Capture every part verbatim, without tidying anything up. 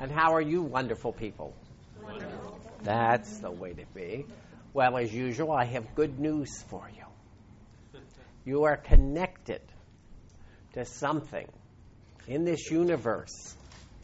And how are you, wonderful people? Wonderful. That's the way to be. Well, as usual, I have good news for you. You are connected to something in this universe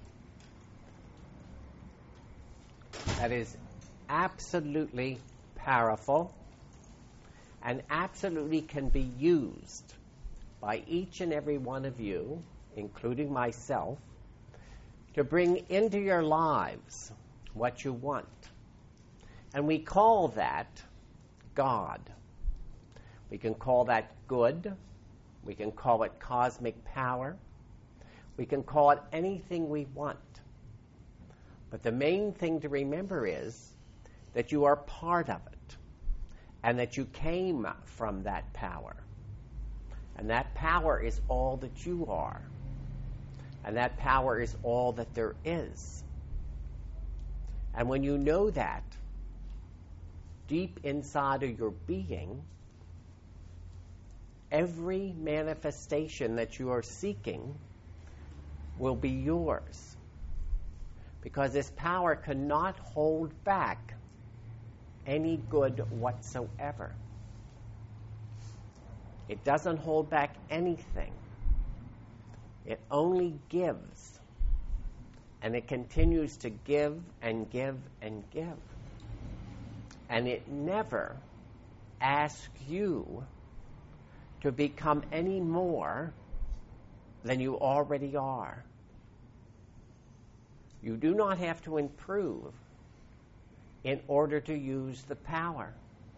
that is absolutely powerful and absolutely can be used by each and every one of you, including myself, to bring into your lives what you want. And we call that God. We can call that good. We can call it cosmic power. We can call it anything we want. But the main thing to remember is that you are part of it and that you came from that power. And that power is all that you are. And that power is all that there is. And when you know that, deep inside of your being, every manifestation that you are seeking will be yours. Because this power cannot hold back any good whatsoever. It doesn't hold back anything. It only gives. And it continues to give and give and give. And it never asks you to become any more than you already are. You do not have to improve in order to use the power.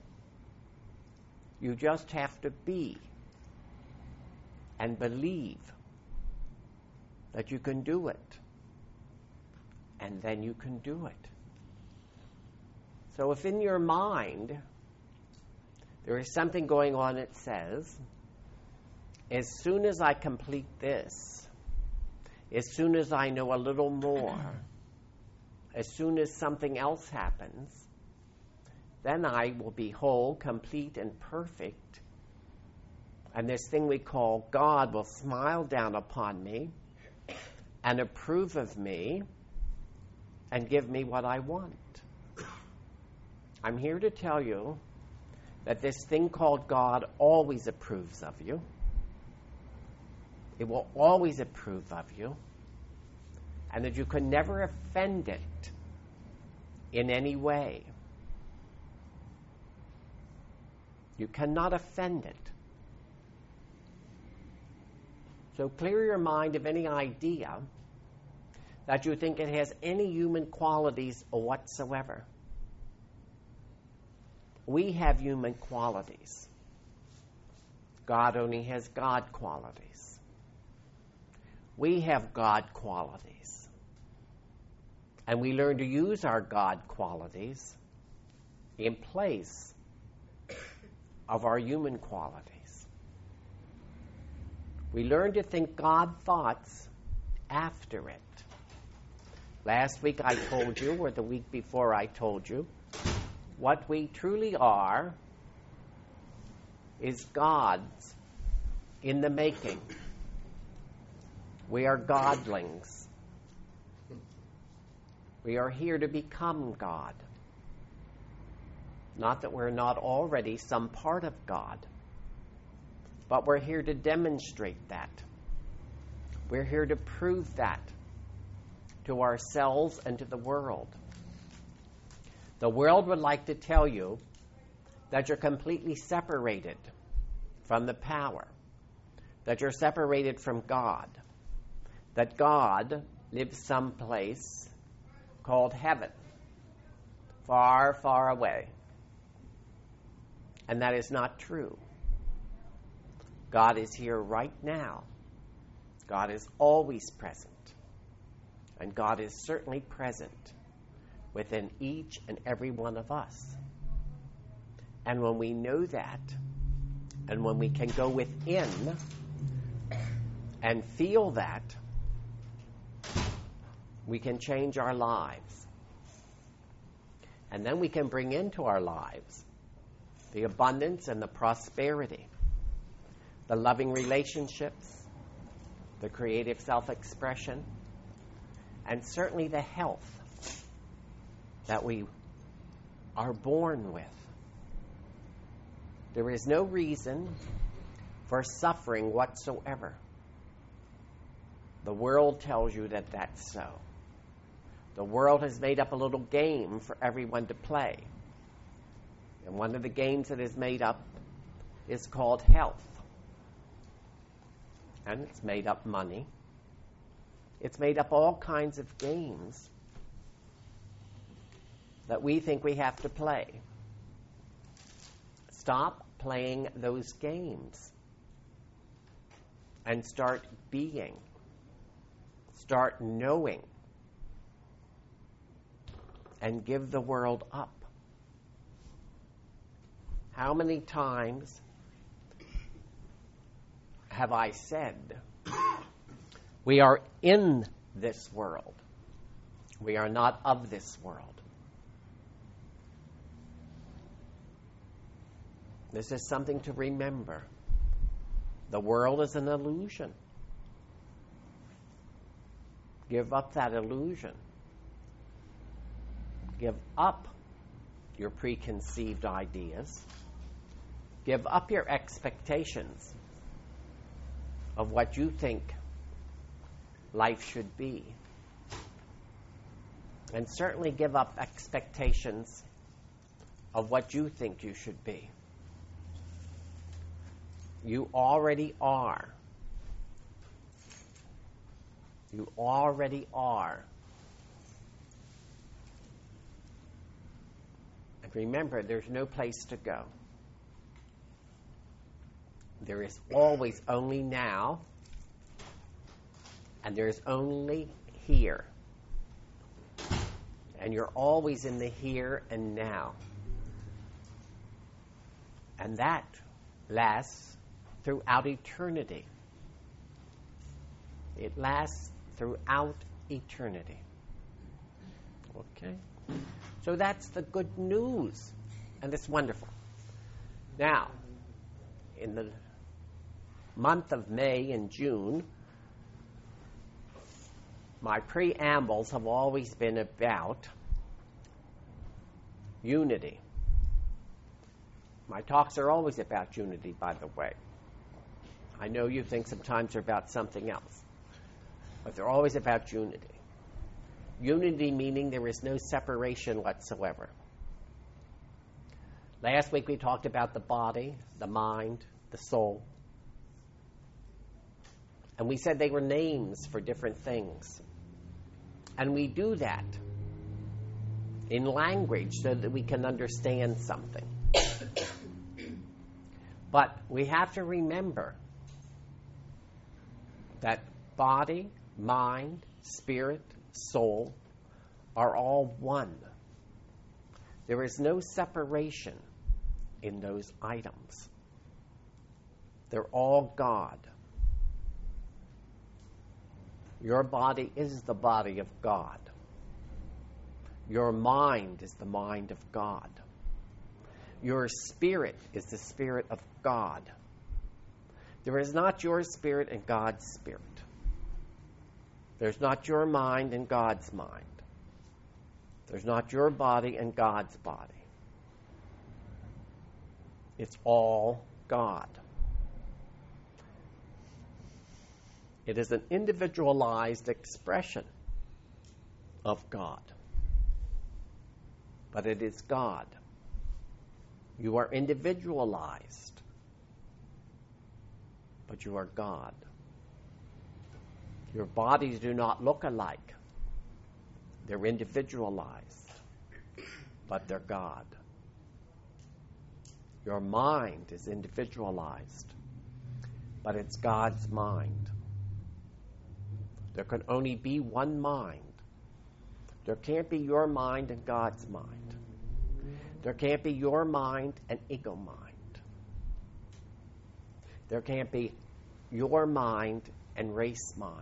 You just have to be and believe that you can do it. And then you can do it. So if in your mind there is something going on that says, as soon as I complete this, as soon as I know a little more, as soon as something else happens, then I will be whole, complete, and perfect. And this thing we call God will smile down upon me and approve of me and give me what I want. I'm here to tell you that this thing called God always approves of you. It will always approve of you. And that you can never offend it in any way. You cannot offend it. So clear your mind of any idea that you think it has any human qualities whatsoever. We have human qualities. God only has God qualities. We have God qualities. And we learn to use our God qualities in place of our human qualities. We learn to think God thoughts after it. Last week I told you, or the week before I told you, what we truly are is gods in the making. We are godlings. We are here to become God. Not that we're not already some part of God, but we're here to demonstrate that. We're here to prove that to ourselves and to the world. The world would like to tell you that you're completely separated from the power, that you're separated from God, that God lives someplace called heaven, far, far away. And that is not true. God is here right now. God is always present. And God is certainly present within each and every one of us. And when we know that, and when we can go within and feel that, we can change our lives. And then we can bring into our lives the abundance and the prosperity, the loving relationships, the creative self-expression, and certainly the health that we are born with. There is no reason for suffering whatsoever. The world tells you that that's so. The world has made up a little game for everyone to play. And one of the games that is made up is called health. And it's made up money. It's made up all kinds of games that we think we have to play. Stop playing those games and start being. Start knowing. And give the world up. How many times have I said, we are in this world. We are not of this world. This is something to remember. The world is an illusion. Give up that illusion. Give up your preconceived ideas. Give up your expectations of what you think life should be. And certainly give up expectations of what you think you should be. You already are. You already are. And remember, there's no place to go. There is always only now, and there's only here. And you're always in the here and now. And that lasts throughout eternity. It lasts throughout eternity. Okay? So that's the good news. And it's wonderful. Now, in the month of May and June, my preambles have always been about unity. My talks are always about unity, by the way. I know you think sometimes they're about something else, but they're always about unity. Unity meaning there is no separation whatsoever. Last week we talked about the body, the mind, the soul. And we said they were names for different things. And we do that in language so that we can understand something. But we have to remember that body, mind, spirit, soul are all one. There is no separation in those items. They're all God. Your body is the body of God. Your mind is the mind of God. Your spirit is the spirit of God. There is not your spirit and God's spirit. There's not your mind and God's mind. There's not your body and God's body. It's all God. It is an individualized expression of God. But it is God. You are individualized, but you are God. Your bodies do not look alike. They're individualized, but they're God. Your mind is individualized, but it's God's mind. There can only be one mind. There can't be your mind and God's mind. There can't be your mind and ego mind. There can't be your mind and race mind.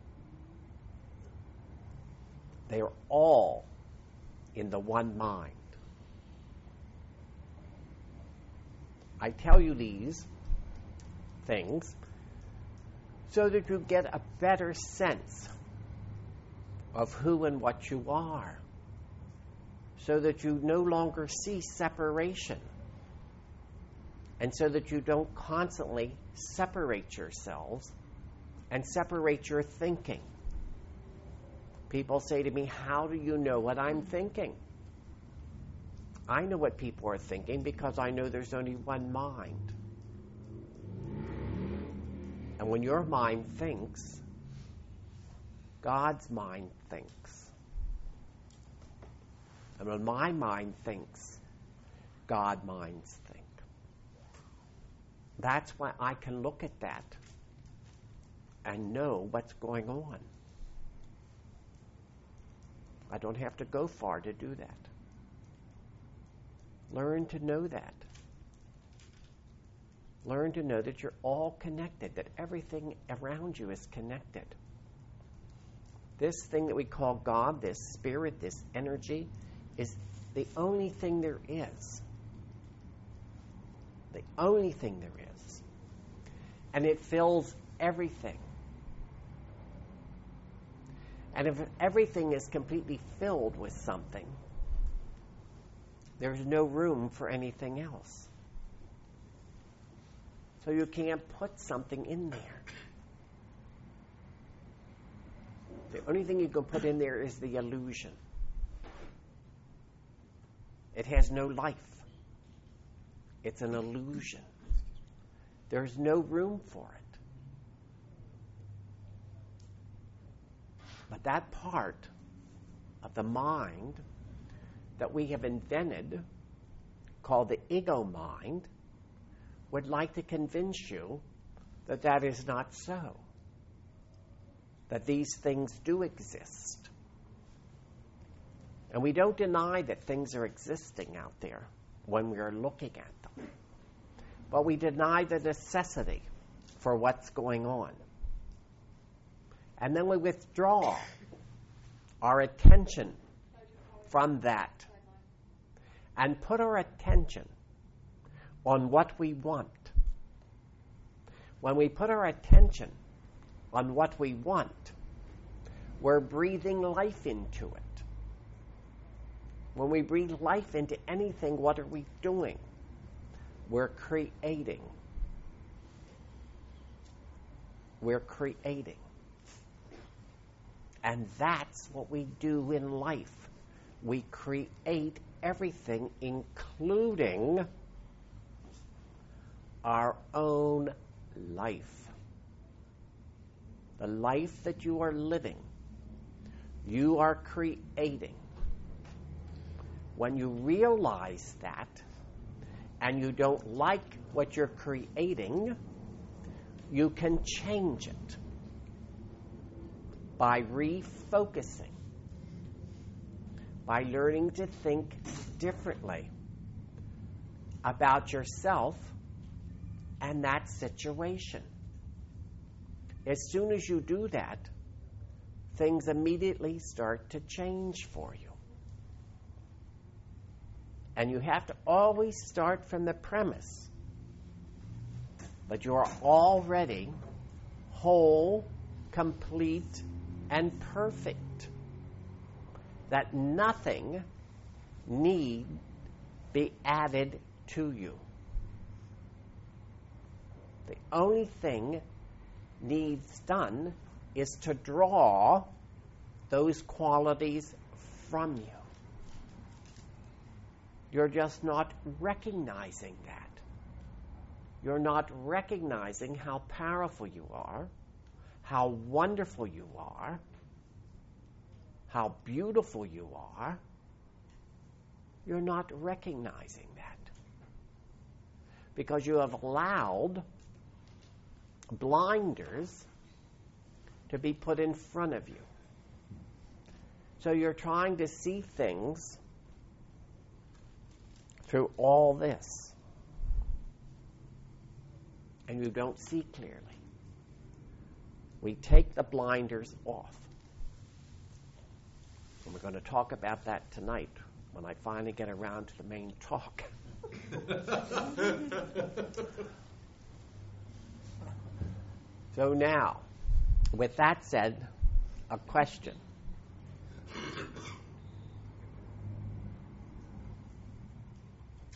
They are all in the one mind. I tell you these things so that you get a better sense of who and what you are, so that you no longer see separation, and so that you don't constantly separate yourselves and separate your thinking. People say to me, how do you know what I'm thinking? I know what people are thinking because I know there's only one mind. And when your mind thinks, God's mind thinks. And when my mind thinks, God's minds think. That's why I can look at that and know what's going on. I don't have to go far to do that. Learn to know that. Learn to know that you're all connected, that everything around you is connected. This thing that we call God, this spirit, this energy, is the only thing there is. The only thing there is. And it fills everything. And if everything is completely filled with something, there's no room for anything else. So you can't put something in there. The only thing you can put in there is the illusion. It has no life. It's an illusion. There's no room for it. But that part of the mind that we have invented, called the ego mind, would like to convince you that that is not so. That these things do exist. And we don't deny that things are existing out there when we are looking at them. But we deny the necessity for what's going on. And then we withdraw our attention from that and put our attention on what we want. When we put our attention on what we want, we're breathing life into it. When we breathe life into anything, what are we doing? We're creating. We're creating. And that's what we do in life. We create everything, including our own life. The life that you are living, you are creating. When you realize that, and you don't like what you're creating, you can change it by refocusing, by learning to think differently about yourself and that situation. As soon as you do that, things immediately start to change for you. And you have to always start from the premise that you are already whole, complete, and perfect. That nothing need be added to you. The only thing needs done is to draw those qualities from you. You're just not recognizing that. You're not recognizing how powerful you are, how wonderful you are, how beautiful you are. You're not recognizing that because you have allowed blinders to be put in front of you. So you're trying to see things through all this, and you don't see clearly. We take the blinders off. And we're going to talk about that tonight when I finally get around to the main talk. So now, with that said, a question.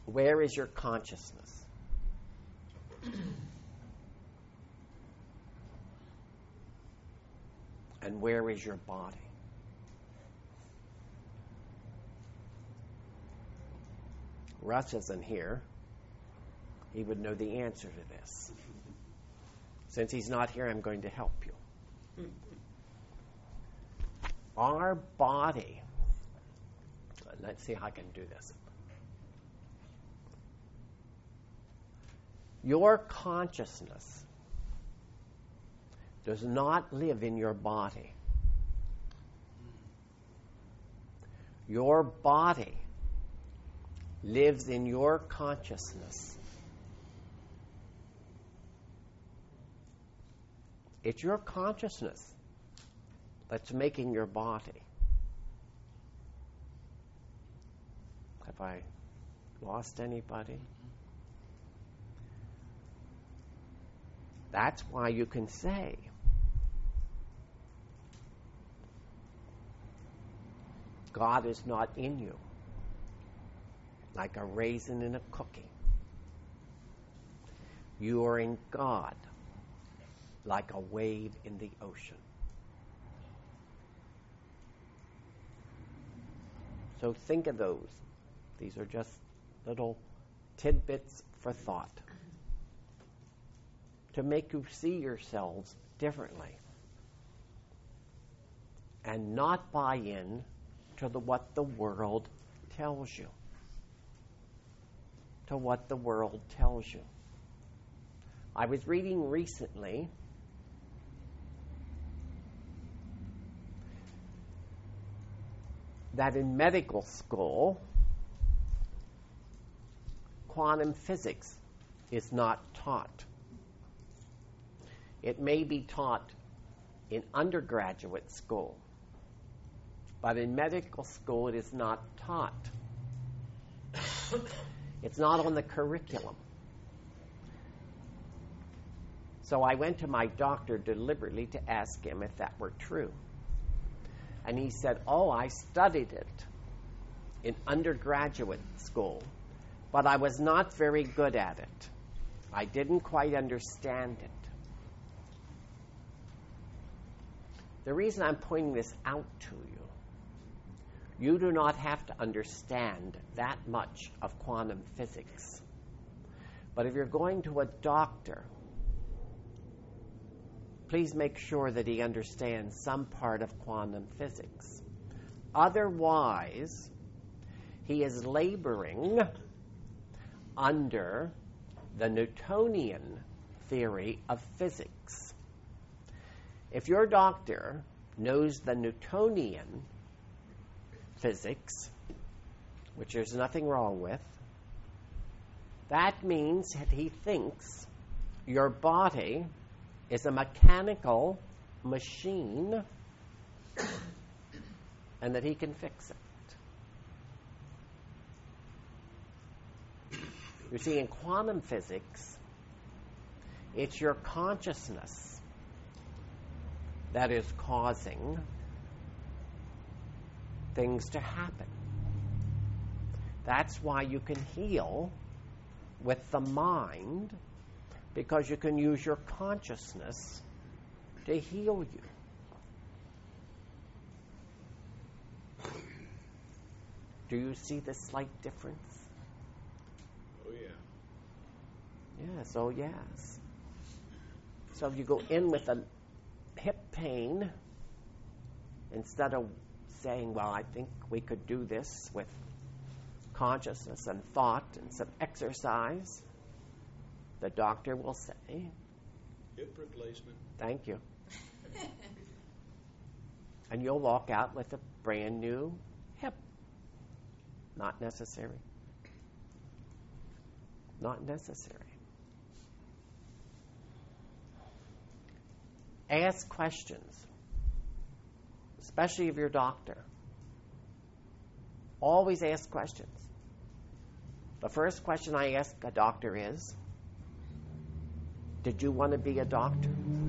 Where is your consciousness? And where is your body? Russ isn't here. He would know the answer to this. Since he's not here, I'm going to help you. Our body, let's see how I can do this. Your consciousness does not live in your body. Your body lives in your consciousness. It's your consciousness that's making your body. Have I lost anybody? That's why you can say, God is not in you, like a raisin in a cookie. You are in God, like a wave in the ocean. So think of those. These are just little tidbits for thought to make you see yourselves differently and not buy in to the, what the world tells you. To what the world tells you. I was reading recently that in medical school, quantum physics is not taught. It may be taught in undergraduate school, but in medical school it is not taught. It's not on the curriculum. So I went to my doctor deliberately to ask him if that were true. And he said, oh, I studied it in undergraduate school, but I was not very good at it. I didn't quite understand it. The reason I'm pointing this out to you, you do not have to understand that much of quantum physics. But if you're going to a doctor, please make sure that he understands some part of quantum physics. Otherwise, he is laboring under the Newtonian theory of physics. If your doctor knows the Newtonian physics, which there's nothing wrong with, that means that he thinks your body is a mechanical machine and that he can fix it. You see, in quantum physics, it's your consciousness that is causing things to happen. That's why you can heal with the mind, because you can use your consciousness to heal you. Do you see the slight difference? Oh, yeah. Yes, oh, yes. So if you go in with a hip pain, instead of saying, well, I think we could do this with consciousness and thought and some exercise, the doctor will say, hip replacement. Thank you. And you'll walk out with a brand new hip. Not necessary. Not necessary. Ask questions, especially of your doctor. Always ask questions. The first question I ask a doctor is, did you want to be a doctor?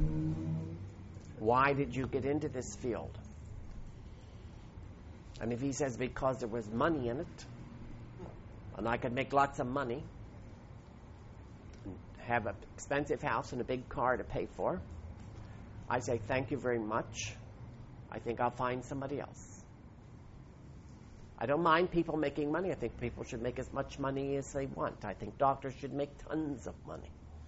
Why did you get into this field? And if he says because there was money in it, and I could make lots of money, and have an expensive house and a big car to pay for, I say, thank you very much. I think I'll find somebody else. I don't mind people making money. I think people should make as much money as they want. I think doctors should make tons of money.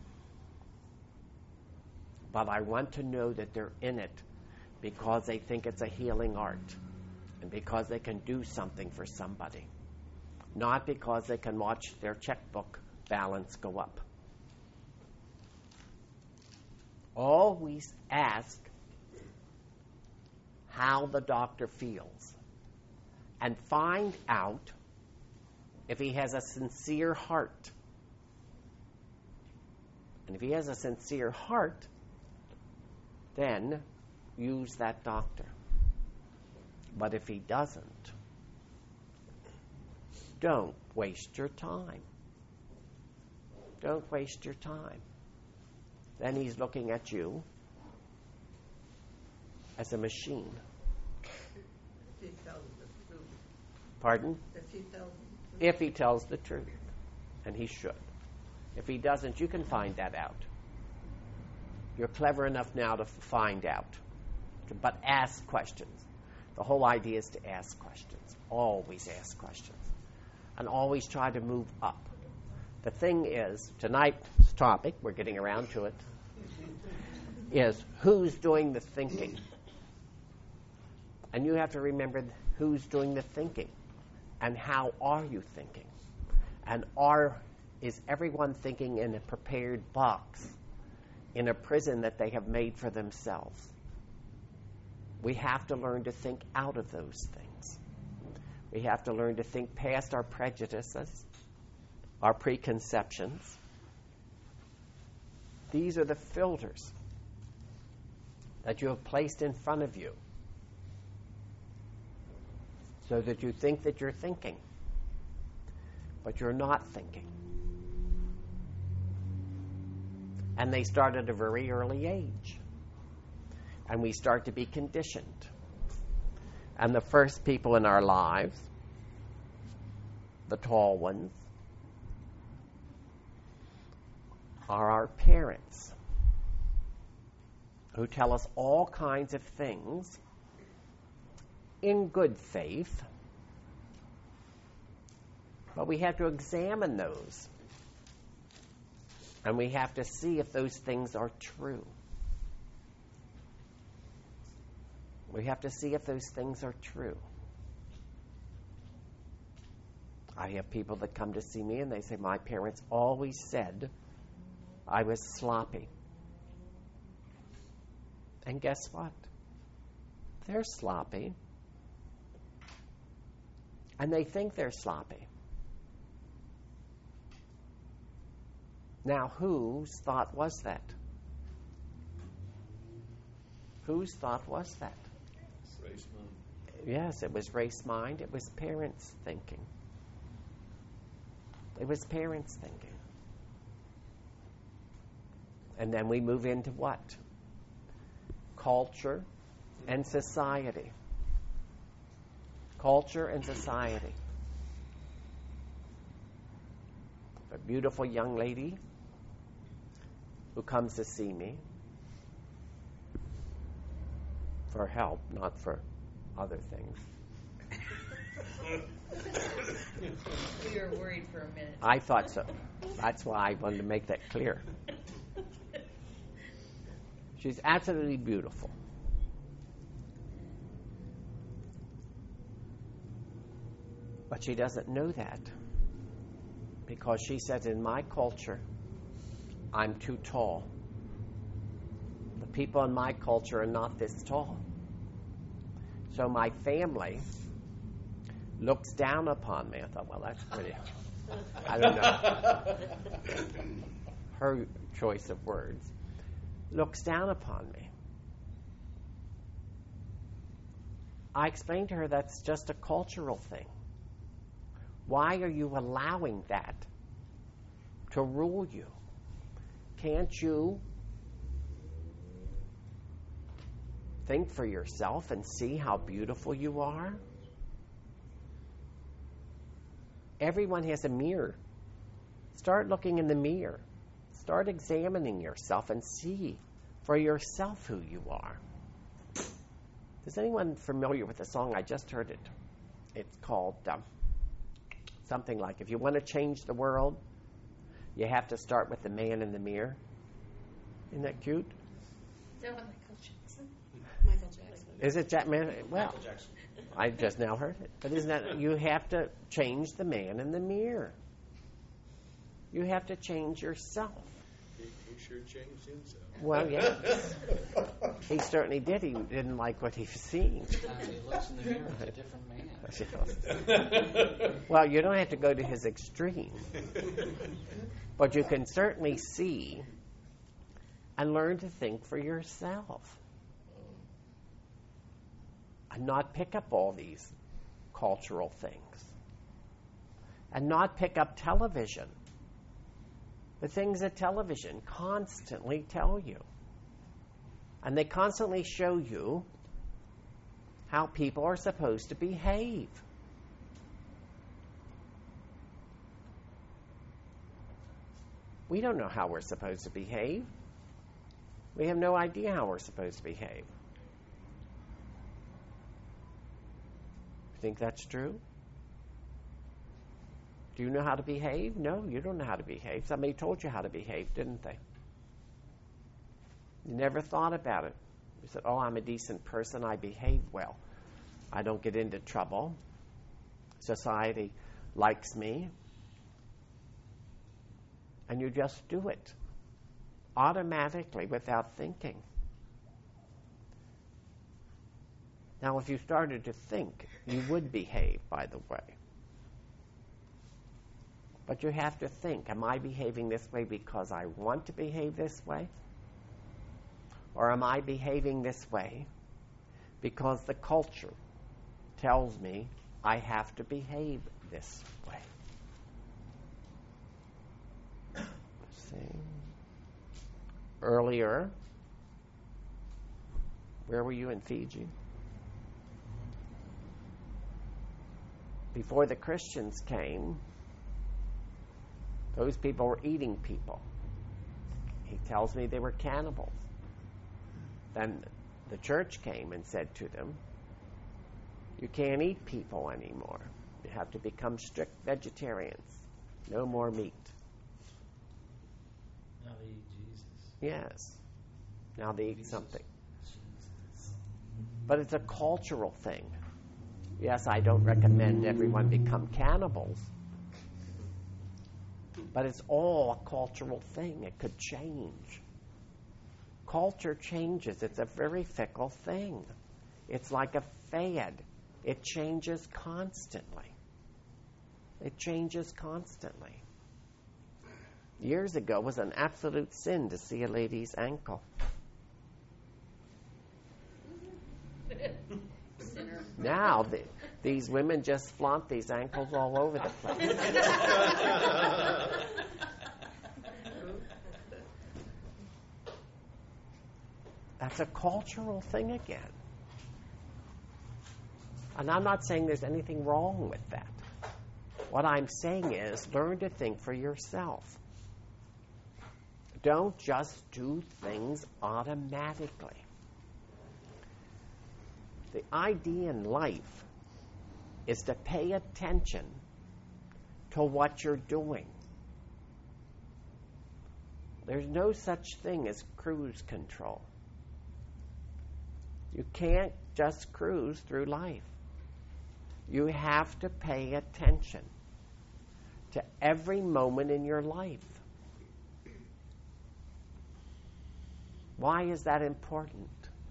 But I want to know that they're in it because they think it's a healing art and because they can do something for somebody, not because they can watch their checkbook balance go up. Always ask how the doctor feels and find out if he has a sincere heart. And if he has a sincere heart, then use that doctor. But if he doesn't, don't waste your time. Don't waste your time. Then he's looking at you as a machine. If he tells the truth. Pardon? If he tells the truth. If he tells the truth. And he should. If he doesn't, you can find that out. You're clever enough now to find out. But ask questions. The whole idea is to ask questions. Always ask questions. And always try to move up. The thing is, tonight's topic, we're getting around to it, is who's doing the thinking. And you have to remember who's doing the thinking. And how are you thinking? And are is everyone thinking in a prepared box, in a prison that they have made for themselves? We have to learn to think out of those things. We have to learn to think past our prejudices, our preconceptions. These are the filters that you have placed in front of you so that you think that you're thinking, but you're not thinking. And they start at a very early age. And we start to be conditioned. And the first people in our lives, the tall ones, are our parents, who tell us all kinds of things in good faith, but we have to examine those. And we have to see if those things are true. We have to see if those things are true. I have people that come to see me and they say, my parents always said I was sloppy. And guess what? They're sloppy. And they think they're sloppy. Now, whose thought was that? Whose thought was that? Race mind. Yes, it was race mind. It was parents thinking. It was parents thinking. And then we move into what? Culture and society. Culture and society. A beautiful young lady who comes to see me for help, not for other things. We were worried for a minute. I thought so. That's why I wanted to make that clear. She's absolutely beautiful. But she doesn't know that because she says, in my culture, I'm too tall. The people in my culture are not this tall. So my family looks down upon me. I thought, well, that's pretty. I don't know. Her choice of words. Looks down upon me. I explained to her that's just a cultural thing. Why are you allowing that to rule you? Can't you think for yourself and see how beautiful you are? Everyone has a mirror. Start looking in the mirror. Start examining yourself and see for yourself who you are. Is anyone familiar with the song? I just heard it. It's called um, something like, if you want to change the world, you have to start with the man in the mirror. Isn't that cute? Is that what Michael Jackson? Michael Jackson. Is it Jack Man? Well, Michael Jackson. I just now heard it. But isn't that, you have to change the man in the mirror. You have to change yourself. He, he sure changed himself. Well, yeah. He certainly did. He didn't like what he was seeing. Sometimes he looks in the mirror as a different man. Well, you don't have to go to his extreme. But you can certainly see and learn to think for yourself. And not pick up all these cultural things. And not pick up television. The things that television constantly tell you. And they constantly show you how people are supposed to behave. We don't know how we're supposed to behave. We have no idea how we're supposed to behave. Think that's true? Do you know how to behave? No, you don't know how to behave. Somebody told you how to behave, didn't they? You never thought about it. You said, oh, I'm a decent person. I behave well. I don't get into trouble. Society likes me. And you just do it automatically without thinking. Now, if you started to think, you would behave, by the way. But you have to think, am I behaving this way because I want to behave this way? Or am I behaving this way because the culture tells me I have to behave this way? Let's see. Earlier, where were you in Fiji? Before the Christians came, those people were eating people. He tells me they were cannibals. Then the church came and said to them, you can't eat people anymore. You have to become strict vegetarians. No more meat. Now they eat Jesus. Yes. Now they eat Jesus. something. Jesus. But it's a cultural thing. Yes, I don't recommend everyone become cannibals. But it's all a cultural thing. It could change. Culture changes. It's a very fickle thing. It's like a fad. It changes constantly. It changes constantly. Years ago, it was an absolute sin to see a lady's ankle. Now, the, these women just flaunt these ankles all over the place. That's a cultural thing again. And I'm not saying there's anything wrong with that. What I'm saying is learn to think for yourself. Don't just do things automatically. The idea in life is to pay attention to what you're doing. There's no such thing as cruise control. You can't just cruise through life. You have to pay attention to every moment in your life. Why is that important?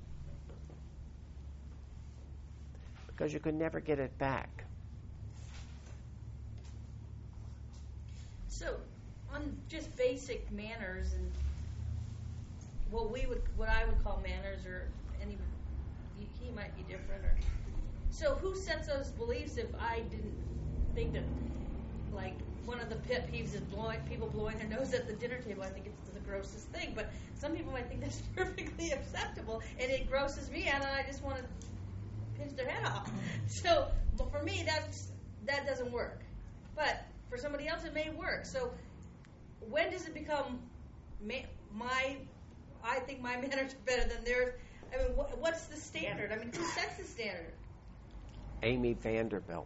Because you can never get it back. So, on just basic manners and what we would, what I would call manners, or any, he, he might be different. Or so, who sets those beliefs? If I didn't think that, like, one of the pet peeves is blowing people blowing their nose at the dinner table. I think it's the grossest thing, but some people might think that's perfectly acceptable, and it grosses me out, and I just want to pinch their head off. So, but for me, that's that doesn't work. But for somebody else, it may work. So when does it become ma- my? I think my manners are better than theirs. I mean, wh- what's the standard? I mean, who sets the standard? Amy Vanderbilt.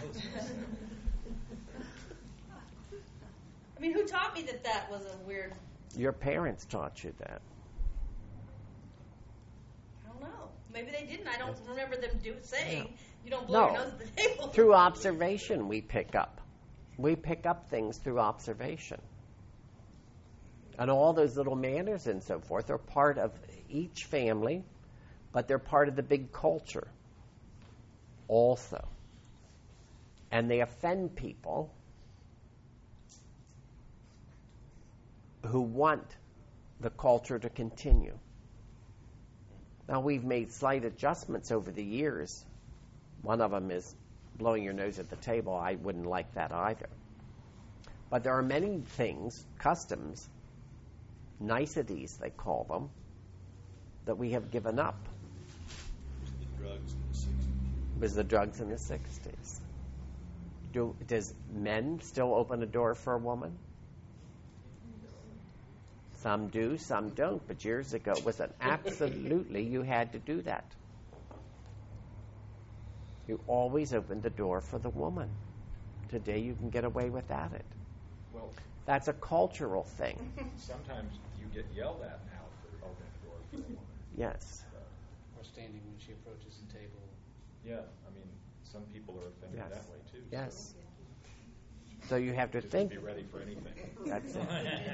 I mean, who taught me that that was a weird? Your parents taught you that. I don't know. Maybe they didn't. I don't remember them do saying. No. You don't blow No. your nose at the table. Through observation, we pick up. We pick up things through observation. And all those little manners and so forth are part of each family, but they're part of the big culture also. And they offend people who want the culture to continue. Now, we've made slight adjustments over the years. One of them is blowing your nose at the table. I wouldn't like that either. But there are many things, customs, niceties they call them, that we have given up. The drugs in the sixties. It was the drugs in the sixties. Do, does men still open a door for a woman? Some do, some don't. But years ago, it was an absolutely, you had to do that. You always opened the door for the woman. Today, you can get away without it. Well, That's a cultural thing. sometimes you get yelled at now for opening the door for a woman. Yes. Or standing when she approaches the table. Yeah, I mean, some people are offended Yes. that way too. Yes. So you have to Just think. be ready for anything. That's it.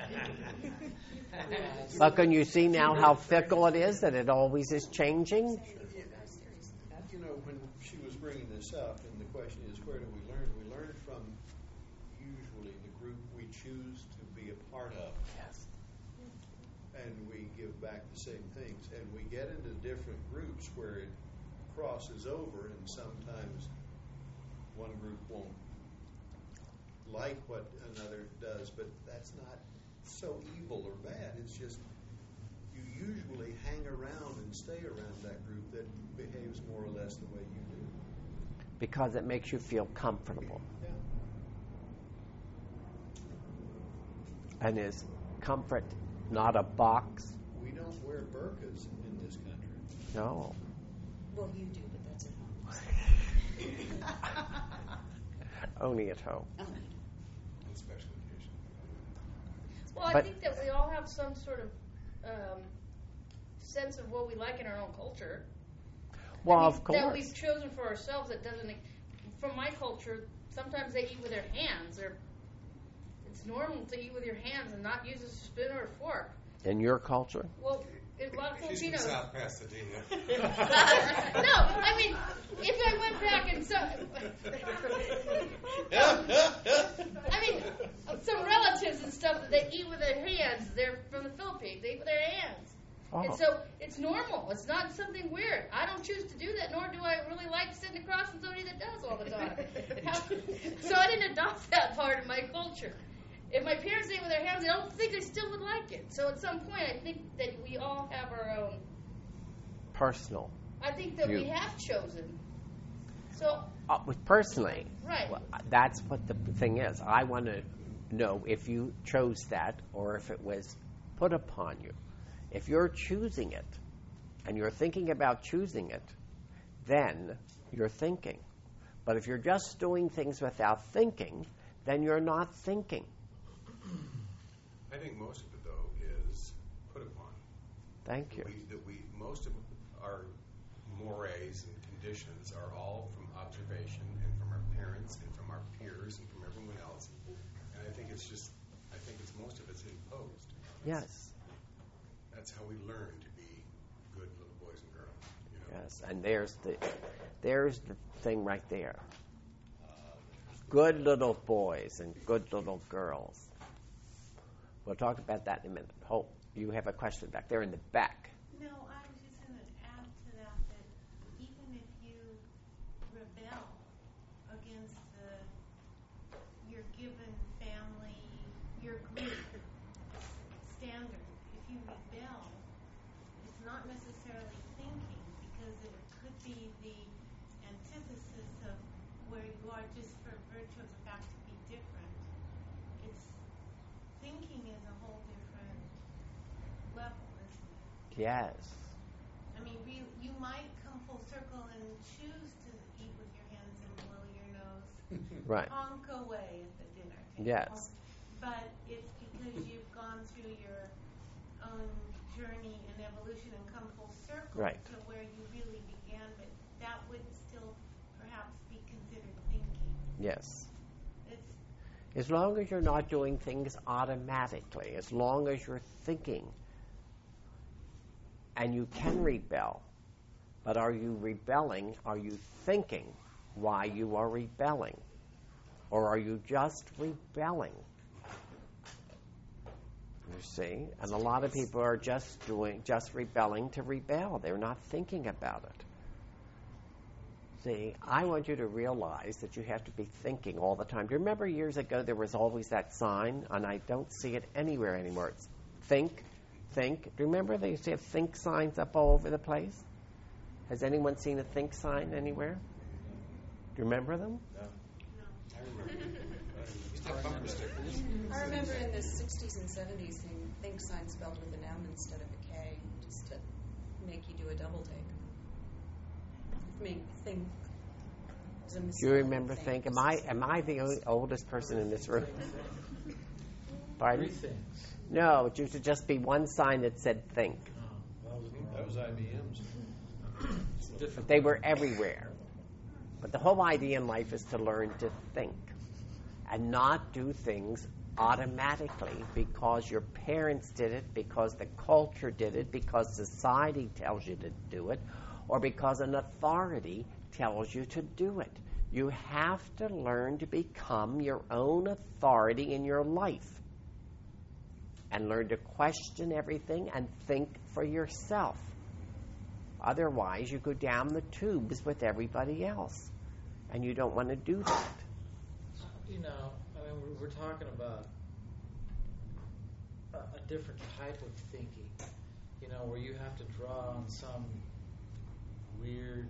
But can you see now how fickle it is, that it always is changing? You know, when she was bringing this up, and the question is, where do we learn? We learn from usually the group we choose to be a part of. Yes. And we give back the same things. And we get into different groups where it crosses over, and sometimes one group won't like what another does, but that's not so evil or bad. It's just you usually hang around and stay around that group that behaves more or less the way you do. Because it makes you feel comfortable. Yeah. And is comfort not a box? We don't wear burqas in this country. No. Well, you do, but that's at home. Only at home. On special occasion. Well, I But- think that we all have some sort of um, sense of what we like in our own culture. Well, I mean, of course. That we've chosen for ourselves. That doesn't. From my culture, sometimes they eat with their hands. They're, it's normal to eat with your hands and not use a spoon or a fork. In your culture? Well, a lot of She's from Filipinos. South Pasadena. No, I mean, if I went back and so, I mean, some relatives and stuff that they eat with their hands. They're from the Philippines. They eat with their hands. Oh. And so it's normal. It's not something weird. I don't choose to do that, nor do I really like sitting across from somebody that does all the time. So I didn't adopt that part of my culture. If my parents ate with their hands, I don't think I still would like it. So at some point, I think that we all have our own. Personal. I think that we You. have chosen. So, Uh, personally, right. well, that's what the thing is. I want to know if you chose that or if it was put upon you. If you're choosing it and you're thinking about choosing it, then you're thinking. But if you're just doing things without thinking, then you're not thinking. I think most of it, though, is put upon. Thank you. We, that we, most of our mores and conditions are all from observation and from our parents and from our peers and from everyone else. And I think it's just, I think it's most of it's imposed. Yes. That's how we learn to be good little boys and girls. You know? Yes. And there's the there's the thing right there. Good little boys and good little girls. We'll talk about that in a minute. Hope, you have a question back there in the back. No, I was just going to add to that that even if you rebel against the your given family, your group standard, if you rebel, it's not necessarily thinking, because it could be the antithesis of where you are just for virtue of the fact to be different. It's thinking is a whole different level, isn't it? Yes. I mean, we, you might come full circle and choose to eat with your hands and blow your nose, Right. honk away at the dinner table. Yes. But it's because you've gone through your own journey in evolution and come full circle Right. to where you really began, but that would still perhaps be considered thinking. Yes. It's As long as you're not doing things automatically, as long as you're thinking, and you can rebel, but are you rebelling? Are you thinking why you are rebelling? Or are you just rebelling? You see? And a lot of people are just doing, just rebelling to rebel. They're not thinking about it. See, I want you to realize that you have to be thinking all the time. Do you remember years ago there was always that sign, and I don't see it anywhere anymore. It's think, think. Do you remember they used to have think signs up all over the place? Has anyone seen a think sign anywhere? Do you remember them? I remember. Used to have bumper stickers. I remember in the sixties and seventies seeing think signs spelled with an M instead of a K, just to make you do a double take. I mean, think. was a Do you misspelling remember thing. think? Am I am I the o- oldest person in this room? Pardon? Three things. No, it used to just be one sign that said think. Oh, that was That was I B M's. different. They were everywhere. But the whole idea in life is to learn to think and not do things automatically because your parents did it, because the culture did it, because society tells you to do it, or because an authority tells you to do it. You have to learn to become your own authority in your life and learn to question everything and think for yourself. Otherwise, you go down the tubes with everybody else, and you don't want to do that. You know, I mean, we're, we're talking about a, a different type of thinking, you know, where you have to draw on some weird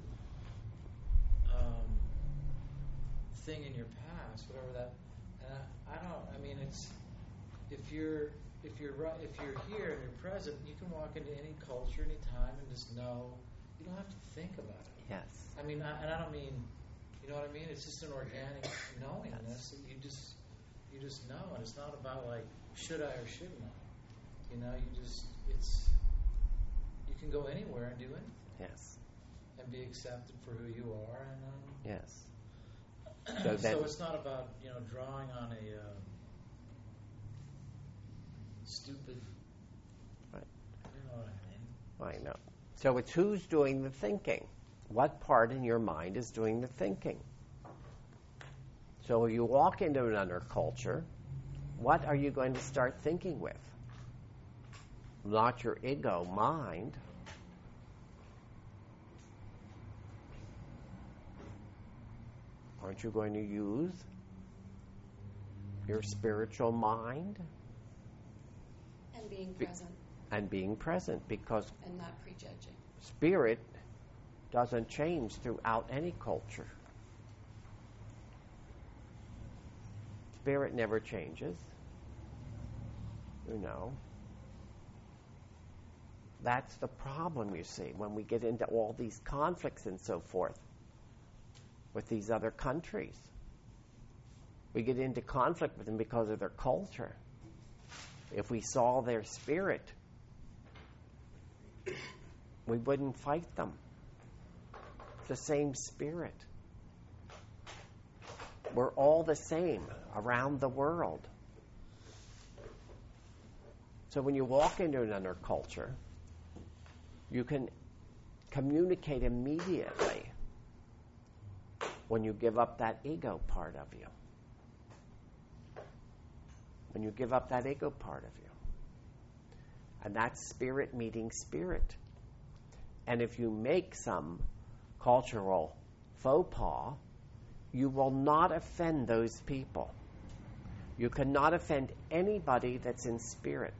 um, thing in your past, whatever that. And I, I don't. I mean, it's if you're if you're right, if you're here and you're present, you can walk into any culture, any time, and just know. You don't have to think about it. Yes. I mean, I, and I don't mean, you know what I mean? It's just an organic knowingness that you just, you just know, and it's not about like, should I or shouldn't I? You know, you just, it's, you can go anywhere and do anything. Yes. And be accepted for who you are, and um, Yes. so, So then- it's not about, you know, drawing on a um, stupid, Right. you know what I mean? I know. So it's who's doing the thinking. What part in your mind is doing the thinking? So if you walk into another culture, what are you going to start thinking with? Not your ego mind. Aren't you going to use your spiritual mind And being Be- present and being present? Because and not prejudging. spirit doesn't change throughout any culture. Spirit never changes. You know. That's the problem, you see, when we get into all these conflicts and so forth with these other countries. We get into conflict with them because of their culture. If we saw their spirit, we wouldn't fight them. It's the same spirit. We're all the same around the world. So when you walk into another culture, you can communicate immediately when you give up that ego part of you. When you give up that ego part of you. And that's spirit meeting spirit. And if you make some cultural faux pas, you will not offend those people. You cannot offend anybody that's in spirit.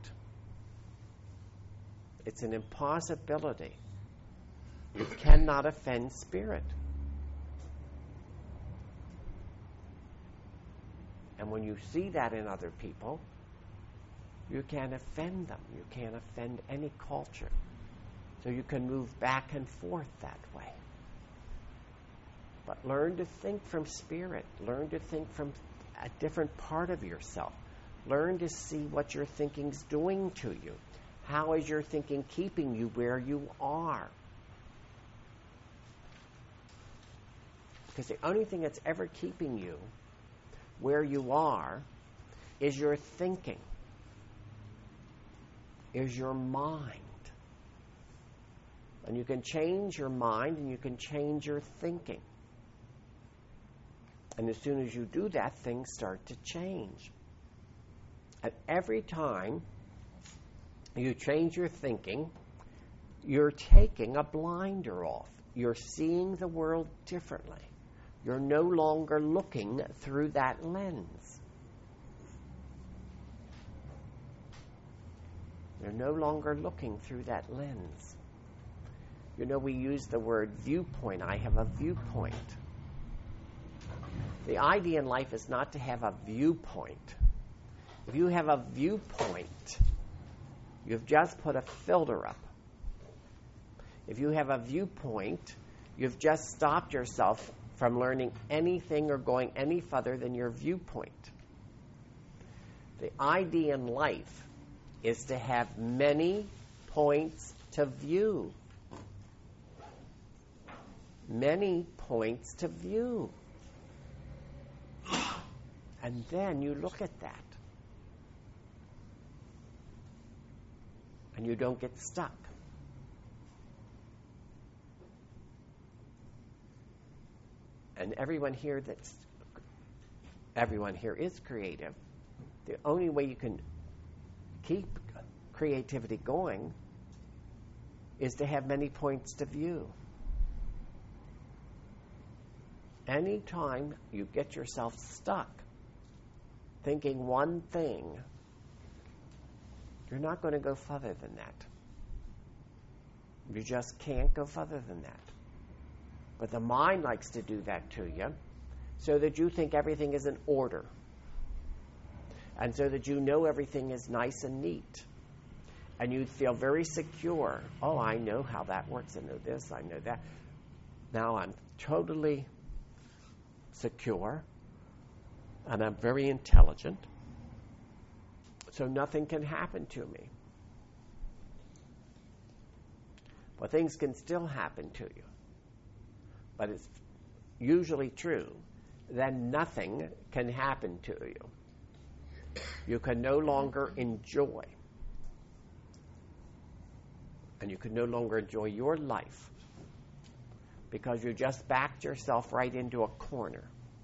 It's an impossibility. You cannot offend spirit. And when you see that in other people, you can't offend them. You can't offend any culture. So you can move back and forth that way. But learn to think from spirit. Learn to think from a different part of yourself. Learn to see what your thinking's doing to you. How is your thinking keeping you where you are? Because the only thing that's ever keeping you where you are is your thinking, is your mind. And you can change your mind and you can change your thinking. And as soon as you do that, things start to change. And every time you change your thinking, you're taking a blinder off. You're seeing the world differently. You're no longer looking through that lens. You're no longer looking through that lens. You know, we use the word viewpoint. I have a viewpoint. The idea in life is not to have a viewpoint. If you have a viewpoint, you've just put a filter up. If you have a viewpoint, you've just stopped yourself from learning anything or going any further than your viewpoint. The idea in life is to have many points to view. Many points to view. And then you look at that. And you don't get stuck. And everyone here that's everyone here is creative. The only way you can keep creativity going is to have many points to view. Anytime you get yourself stuck thinking one thing, you're not going to go further than that. You just can't go further than that. But the mind likes to do that to you so that you think everything is in order. And so that you know everything is nice and neat. And you feel very secure. Oh, I know how that works. I know this, I know that. Now I'm totally secure. And I'm very intelligent. So nothing can happen to me. Well, things can still happen to you. But it's usually true that nothing can happen to you. You can no longer enjoy. And you can no longer enjoy your life because you just backed yourself right into a corner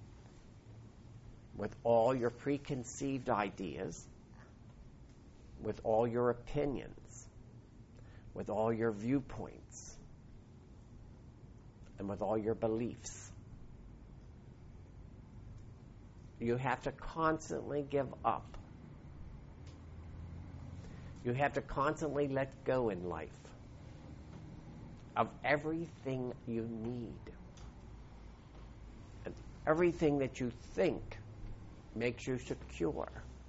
with all your preconceived ideas, with all your opinions, with all your viewpoints, and with all your beliefs. You have to constantly give up. You have to constantly let go in life of everything you need. And everything that you think makes you secure.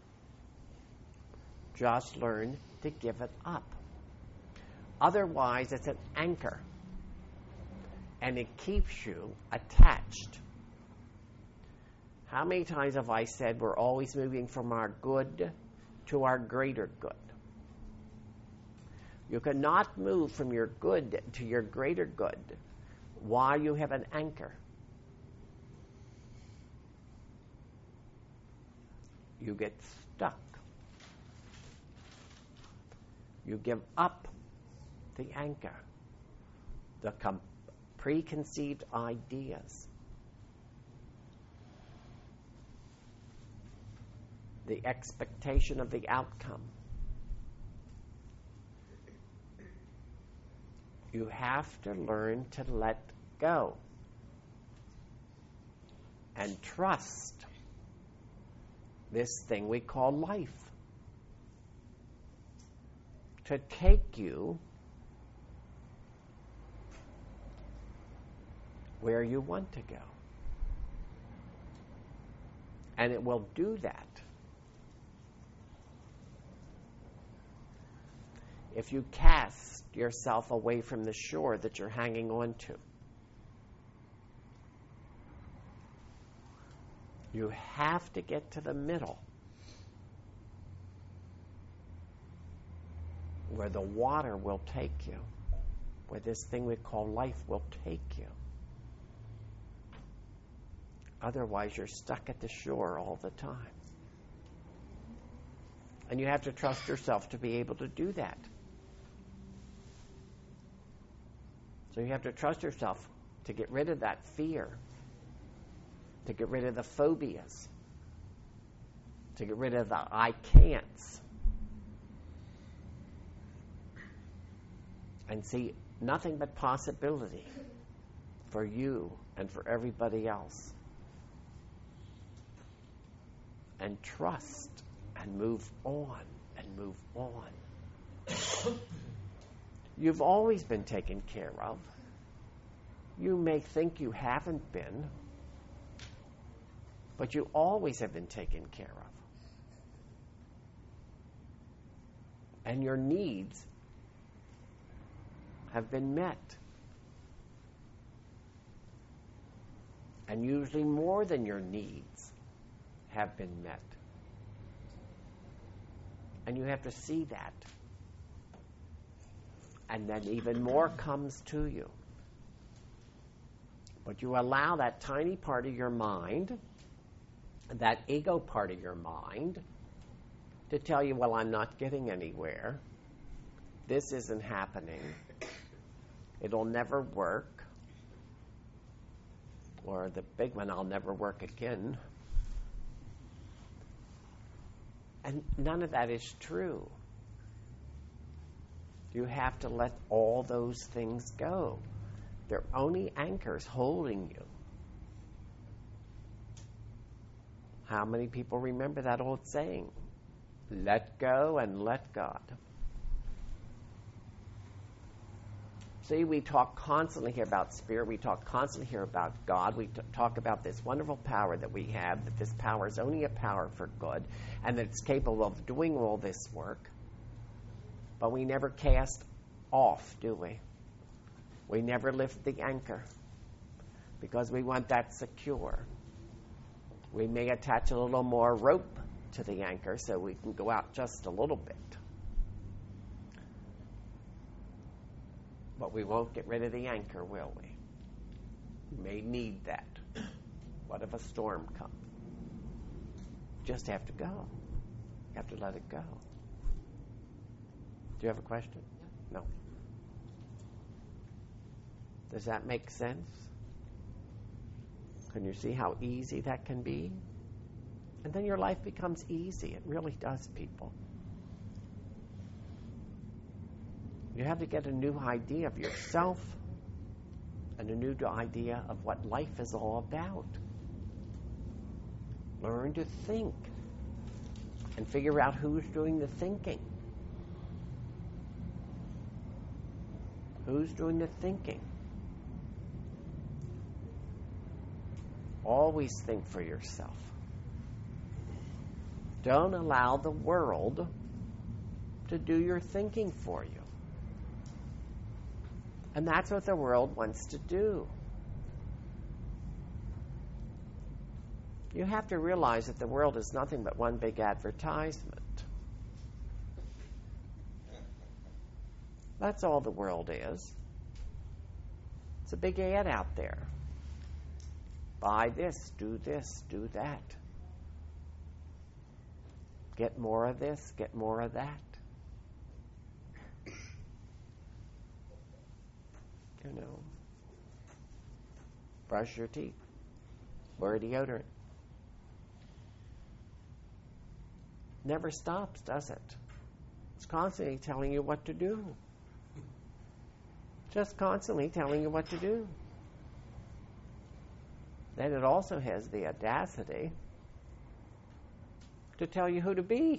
Just learn to give it up. Otherwise, it's an anchor. And it keeps you attached. How many times have I said we're always moving from our good to our greater good? You cannot move from your good to your greater good while you have an anchor. You get stuck. You give up the anchor, the com- preconceived ideas, the expectation of the outcome. You have to learn to let go and trust this thing we call life to take you where you want to go. And it will do that. If you cast yourself away from the shore that you're hanging on to, you have to get to the middle where the water will take you, where this thing we call life will take you. Otherwise, you're stuck at the shore all the time. And you have to trust yourself to be able to do that. So you have to trust yourself to get rid of that fear, to get rid of the phobias, to get rid of the I can'ts, and see nothing but possibility for you and for everybody else. And trust and move on and move on. You've always been taken care of. You may think you haven't been, but you always have been taken care of. And your needs have been met. And usually more than your needs have been met. And you have to see that. And then even more comes to you. But you allow that tiny part of your mind, that ego part of your mind, to tell you, well, I'm not getting anywhere. This isn't happening. It'll never work. Or the big one, I'll never work again. And none of that is true. You have to let all those things go. They're only anchors holding you. How many people remember that old saying? Let go and let God. See, we talk constantly here about spirit. We talk constantly here about God. We t- talk about this wonderful power that we have, that this power is only a power for good, and that it's capable of doing all this work. But we never cast off, do we? We never lift the anchor because we want that secure. We may attach a little more rope to the anchor so we can go out just a little bit. But we won't get rid of the anchor, will we? We may need that. What if a storm comes? You just have to go. You have to let it go. Do you have a question? No. Does that make sense? Can you see how easy that can be? And then your life becomes easy. It really does, people. You have to get a new idea of yourself and a new idea of what life is all about. Learn to think and figure out who's doing the thinking. Who's doing the thinking? Always think for yourself. Don't allow the world to do your thinking for you. And that's what the world wants to do. You have to realize that the world is nothing but one big advertisement. That's all the world is. It's a big ad out there. Buy this, do this, do that. Get more of this, get more of that. You know, brush your teeth, wear deodorant. Never stops, does it? It's constantly telling you what to do. Just constantly telling you what to do. Then it also has the audacity to tell you who to be.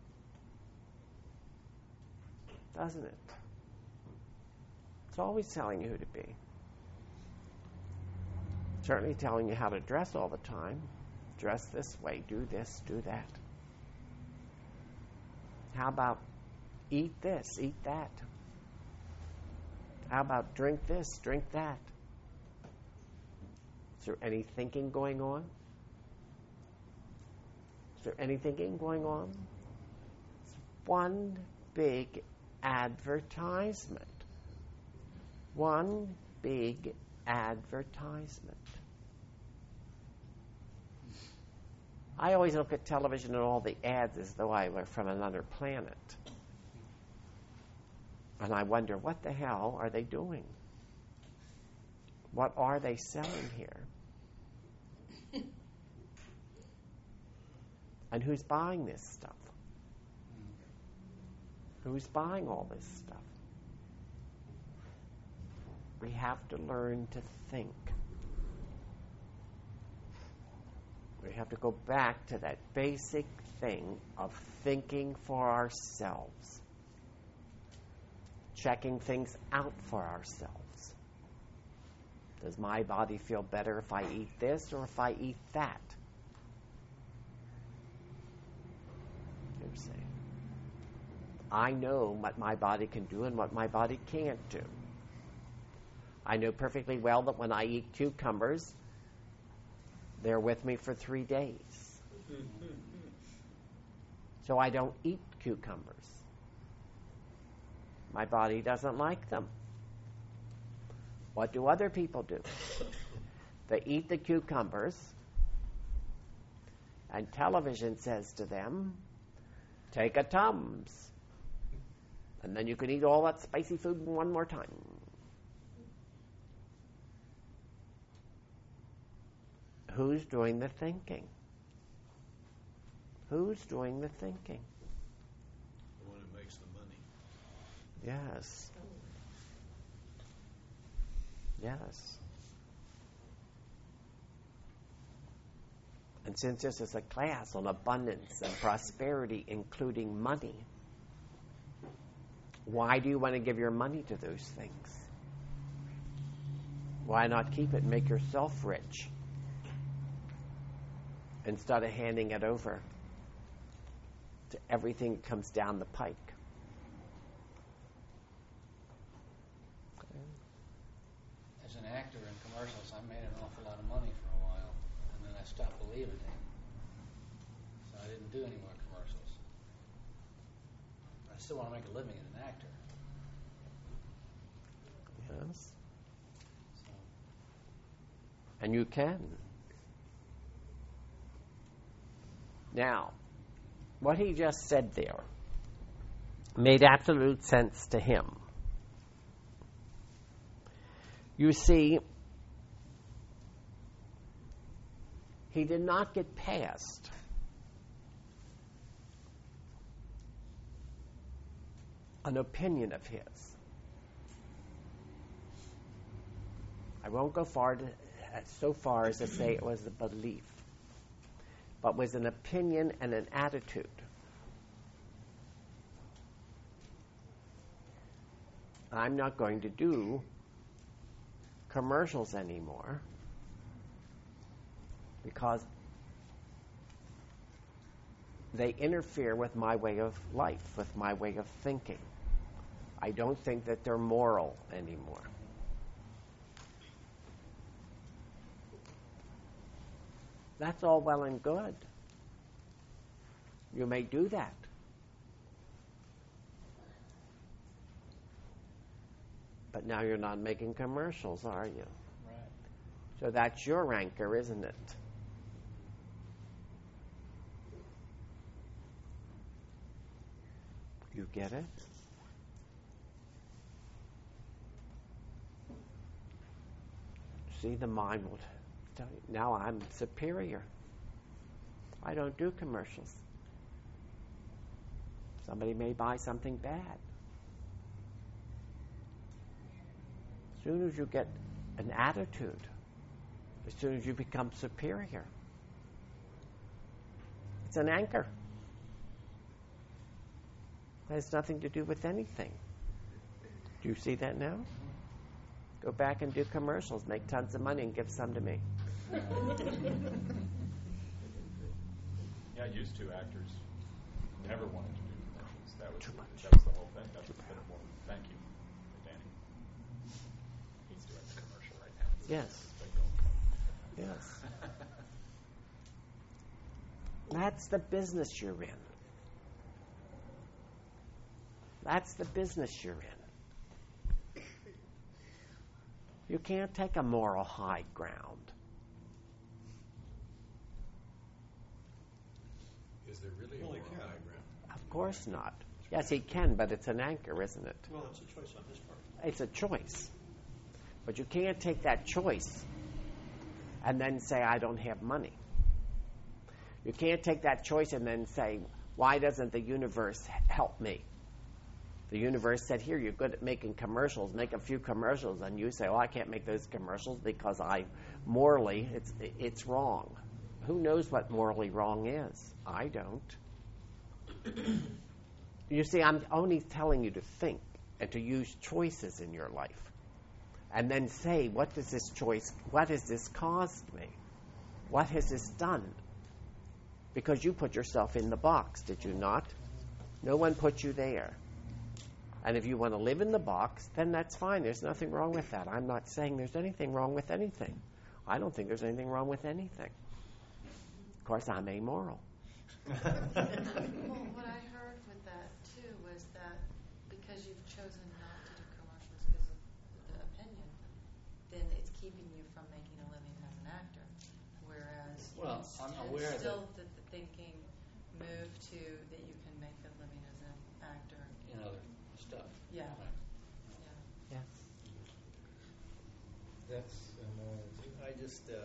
Doesn't it? It's always telling you who to be. Certainly telling you how to dress all the time. dress this way, do this, do that. How about eat this, eat that? How about drink this, drink that? Is there any thinking going on? Is there any thinking going on? It's one big advertisement. One big advertisement. I always look at television and all the ads as though I were from another planet. And I wonder, what the hell are they doing? What are they selling here? And who's buying this stuff? Who's buying all this stuff? We have to learn to think. We have to go back to that basic thing of thinking for ourselves. Checking things out for ourselves. Does my body feel better if I eat this or if I eat that? You see. I know what my body can do and what my body can't do. I know perfectly well that when I eat cucumbers, they're with me for three days. So I don't eat cucumbers. My body doesn't like them. What do other people do? They eat the cucumbers, and television says to them, take a Tums, and then you can eat all that spicy food one more time. Who's doing the thinking? Who's doing the thinking? The one who makes the money. Yes. Yes. And since this is a class on abundance and prosperity, including money, why do you want to give your money to those things? Why not keep it and make yourself rich instead of handing it over to everything that comes down the pike? As an actor in commercials, I made an awful lot of money for a while, and then I stopped believing it. So I didn't do any more commercials. I still want to make a living as an actor. Yes. So, And you can. Now, what he just said there made absolute sense to him. You see, he did not get past an opinion of his. I won't go far to, so far as to say it was a belief, but was an opinion and an attitude. I'm not going to do commercials anymore because they interfere with my way of life, with my way of thinking. I don't think that they're moral anymore. That's all well and good. You may do that. But now you're not making commercials, are you? right. So that's your anchor, isn't it? You get it? See, the mind will tell you, now I'm superior. I don't do commercials. Somebody may buy something bad. As soon as you get an attitude, as soon as you become superior, it's an anchor. It has nothing to do with anything. Do you see that now? Go back and do commercials, make tons of money, and give some to me. Yeah, used to actors never wanted to do commercials. That was that was the whole thing. That was the bit of more. Thank you, Danny. He's doing the commercial right now. Yes. Yes. That's the business you're in. That's the business you're in. You can't take a moral high ground. Is there really a Well, he moral can. high ground? Of course not. Yes, he can, but it's an anchor, isn't it? Well, it's a choice on his part. It's a choice. But you can't take that choice and then say, I don't have money. You can't take that choice and then say, why doesn't the universe help me? The universe said, here, you're good at making commercials. Make a few commercials. And you say, oh, I can't make those commercials because I, morally, it's, it's wrong. Who knows what morally wrong is? I don't. You see, I'm only telling you to think and to use choices in your life. And then say, what does this choice, what has this caused me? What has this done? Because you put yourself in the box, did you not? No one put you there. And if you want to live in the box, then that's fine. There's nothing wrong with that. I'm not saying there's anything wrong with anything. I don't think there's anything wrong with anything. Of course, I'm amoral. Well, what I heard with that, too, was that because you've chosen not to do commercials because of the opinion, then it's keeping you from making a living as an actor. Whereas Well, it's, I'm it's aware still that the thinking moved to that you can make a living as an actor. in other stuff. Yeah. Right. Yeah. Yes. That's annoying. I just, uh,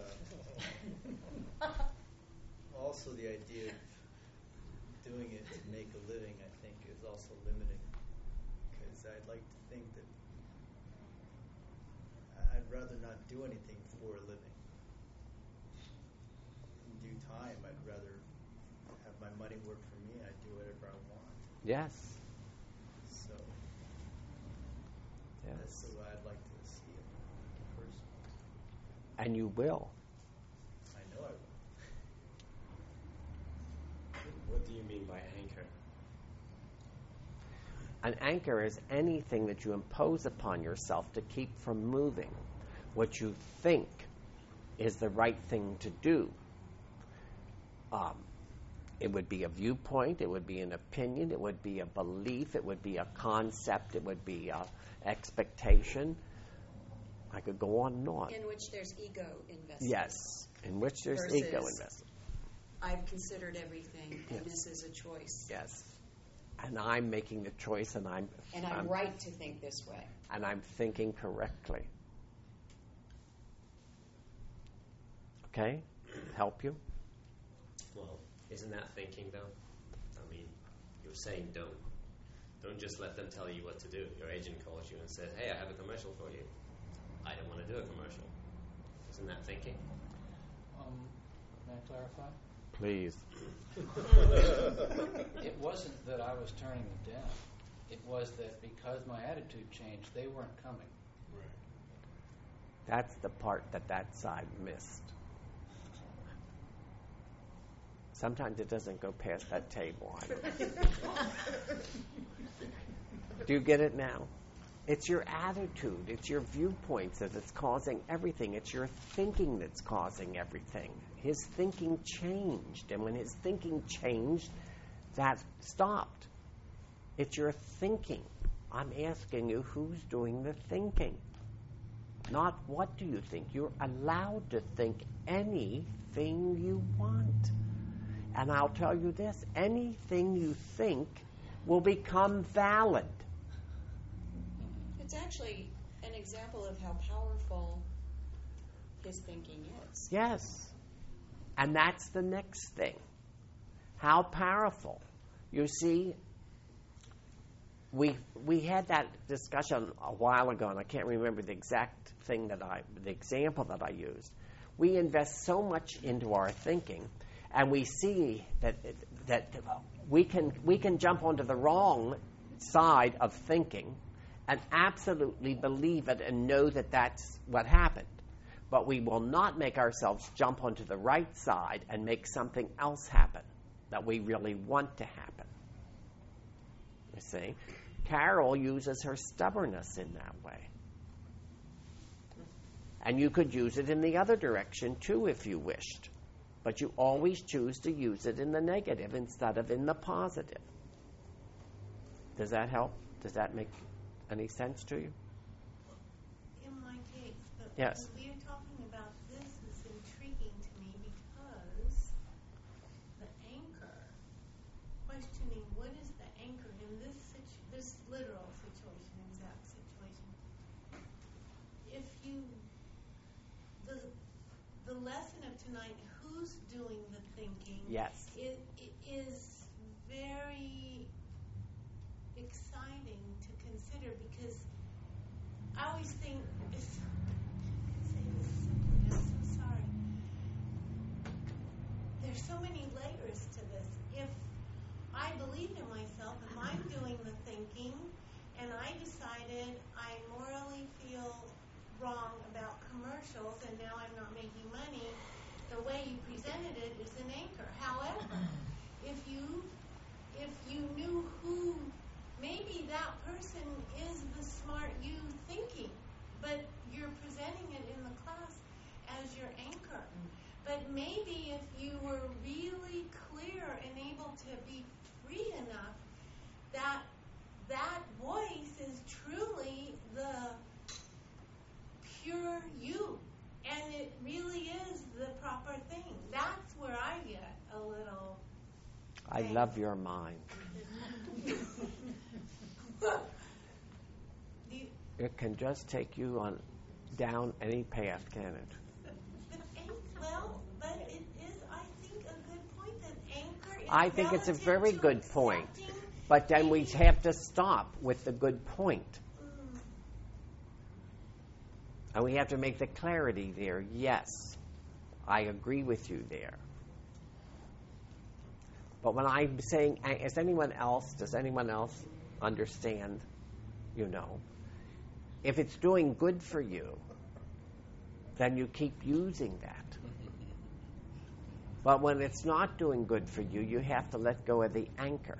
also the idea of doing it to make a living, I think, is also limiting. Because I'd like to think that I'd rather not do anything for a living. In due time, I'd rather have my money work for me. I'd do whatever I want. Yes. So Yes. that's the way I'd like to see it personally. And you will. I know I will. What do you mean by anchor? An anchor is anything that you impose upon yourself to keep from moving what you think is the right thing to do. Um, it would be a viewpoint, it would be an opinion, it would be a belief, it would be a concept, it would be an expectation. I could go on and on. In which there's ego invested. Yes, in which there's Versus ego invested. I've considered everything, and Yes. this is a choice. Yes. And I'm making the choice, and I'm And I'm right to think this way. and I'm thinking correctly. Okay? Help you? Well, isn't that thinking though? I mean, you're saying don't. Don't just let them tell you what to do. Your agent calls you and says, hey, I have a commercial for you. I don't want to do a commercial. Isn't that thinking? Um, may I clarify? Please. It wasn't that I was turning them down. It was that because my attitude changed, they weren't coming. Right. That's the part that that side missed. Sometimes it doesn't go past that table. I don't know. Do you get it now? It's your attitude, it's your viewpoints that it's causing everything. It's your thinking that's causing everything. His thinking changed, and when his thinking changed, that stopped. It's your thinking. I'm asking you, who's doing the thinking? Not what do you think. You're allowed to think anything you want. And I'll tell you this, anything you think will become valid. It's actually an example of how powerful his thinking is. Yes. And that's the next thing. How powerful. You see, we we had that discussion a while ago, and I can't remember the exact thing that I, the example that I used. We invest so much into our thinking, and we see that that we can we can jump onto the wrong side of thinking and absolutely believe it and know that that's what happened. But we will not make ourselves jump onto the right side and make something else happen. that we really want to happen. You see? Carol uses her stubbornness in that way. And you could use it in the other direction too if you wished. But you always choose to use it in the negative instead of in the positive. Does that help? Does that make any sense to you? In my case, but Yes. when we are talking about this is intriguing to me because the anchor, questioning what is the anchor in this situ- this literal situation, exact situation. If you, the the lesson of tonight, who's doing the thinking? Yes. It, it is very exciting to consider because I always think, it's, say this simply, I'm so sorry. There's so many layers to this. If I believe in myself, if I'm doing the thinking, and I decided I morally feel wrong about commercials, and now I'm not making money, the way you presented it is an anchor. However, if you if you knew who, maybe that person is the smart you thinking, but you're presenting it in the class as your anchor. But maybe if you were really clear and able to be free enough, that that voice is truly the pure you, and it really is the proper thing. That's where I get a little. I love your mind. The, It can just take you on down any path, can it? but anch- well, but it is, I think, a good point that anchor is I think it's a relative very to good point. accepting But then we maybe- have to stop with the good point. Mm, And we have to make the clarity there. Yes, I agree with you there. But when I'm saying, is anyone else, does anyone else understand, you know, if it's doing good for you, then you keep using that. But when it's not doing good for you, you have to let go of the anchor.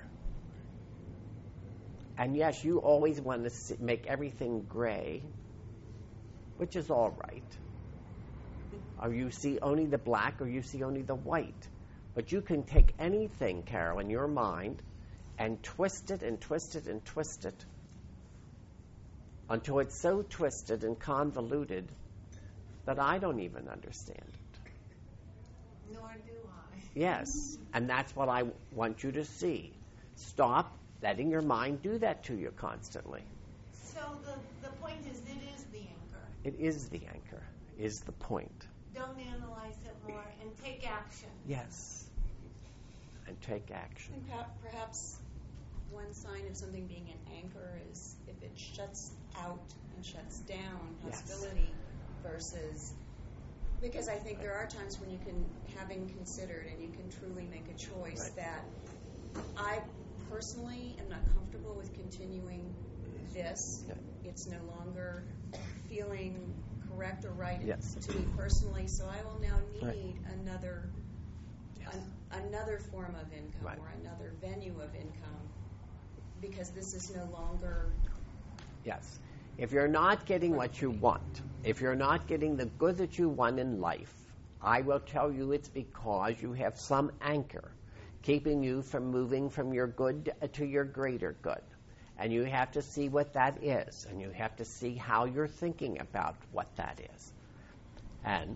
And yes, you always want to see, make everything gray, which is all right. Or you see only the black, or you see only the white. But you can take anything, Carol, in your mind and twist it and twist it and twist it until it's so twisted and convoluted that I don't even understand it. Nor do I. Yes, and that's what I want you to see. Stop letting your mind do that to you constantly. So the, the point is, it is the anchor. It is the anchor, is the point. Don't analyze it more and take action. Yes. And take action. And perha- perhaps one sign of something being an anchor is if it shuts out and shuts down Yes. possibility versus, because I think there are times when you can, having considered and you can truly make a choice Right. that I personally am not comfortable with continuing this. Yeah. It's no longer feeling correct or right Yes. to me personally, so I will now Right. need another Yes. an, another form of income Right. or another venue of income because this is no longer. Yes. If you're not getting what you want, if you're not getting the good that you want in life, I will tell you it's because you have some anchor keeping you from moving from your good to your greater good. And you have to see what that is, and you have to see how you're thinking about what that is. And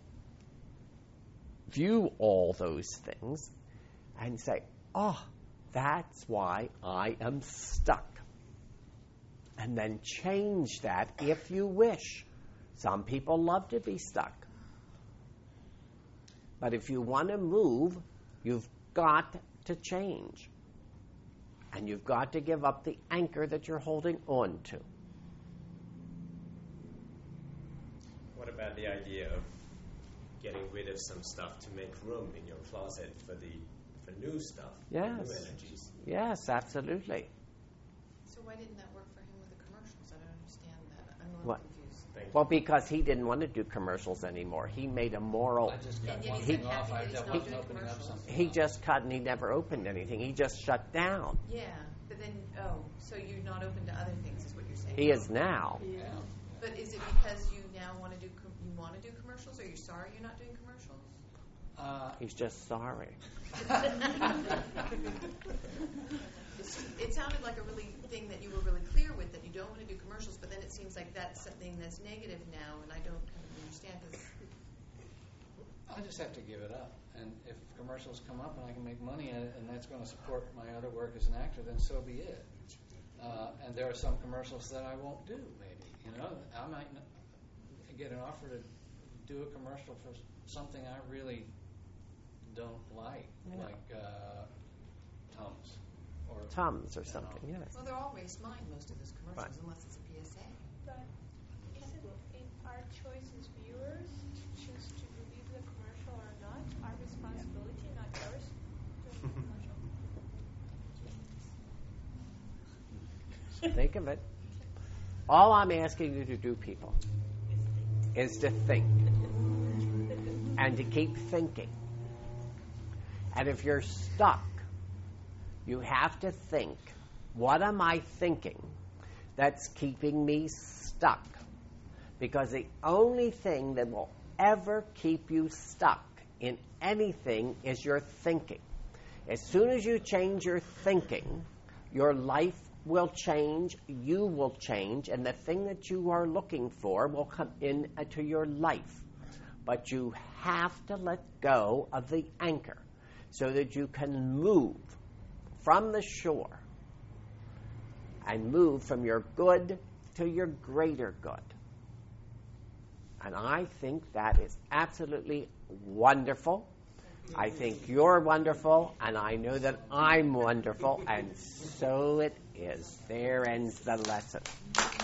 view all those things and say, oh, that's why I am stuck. And then change that if you wish. Some people love to be stuck. But if you want to move, you've got to change. And you've got to give up the anchor that you're holding on to. What about the idea of getting rid of some stuff to make room in your closet for the for new stuff, Yes. new energies? Yes, absolutely. So why didn't that work for him with the commercials? I don't understand that. I'm a little What? confused. Thank you. Well, because he didn't want to do commercials anymore. He made a moral. I just cut And yet one he's thing unhappy off. that I he's just not wasn't doing opening up commercials. something. He else. just cut and he never opened anything. He just shut down. Yeah, but then, oh, so you're not open to other things, is what you're saying? He is now. Yeah. But is it because you now want to do com- you want to do commercials, or you're sorry you're not doing commercials? Uh, He's just sorry. It's, it sounded like a really thing that you were really clear with, that you don't want to do commercials, but then it seems like that's something that's negative now, and I don't kind of understand. Cause I just have to give it up. And if commercials come up and I can make money in it, and that's going to support my other work as an actor, then so be it. Uh, and there are some commercials that I won't do, maybe. You know, I might n- get an offer to do a commercial for something I really don't like, Yeah. like uh, Tums. Or, Tums or you know. something, yes. well, they're all race mind, most of those commercials, Right. unless it's a P S A. But isn't it our choice as viewers to choose to believe the commercial or not? Our responsibility, not yours, during the commercial. Think of it. All I'm asking you to do, people, is to think. And to keep thinking. And if you're stuck, you have to think, what am I thinking that's keeping me stuck? Because the only thing that will ever keep you stuck in anything is your thinking. As soon as you change your thinking, your life will change, you will change, and the thing that you are looking for will come into your life. But you have to let go of the anchor so that you can move from the shore and move from your good to your greater good. And I think that is absolutely wonderful. I think you're wonderful, and I know that I'm wonderful, and so it is. There ends the lesson.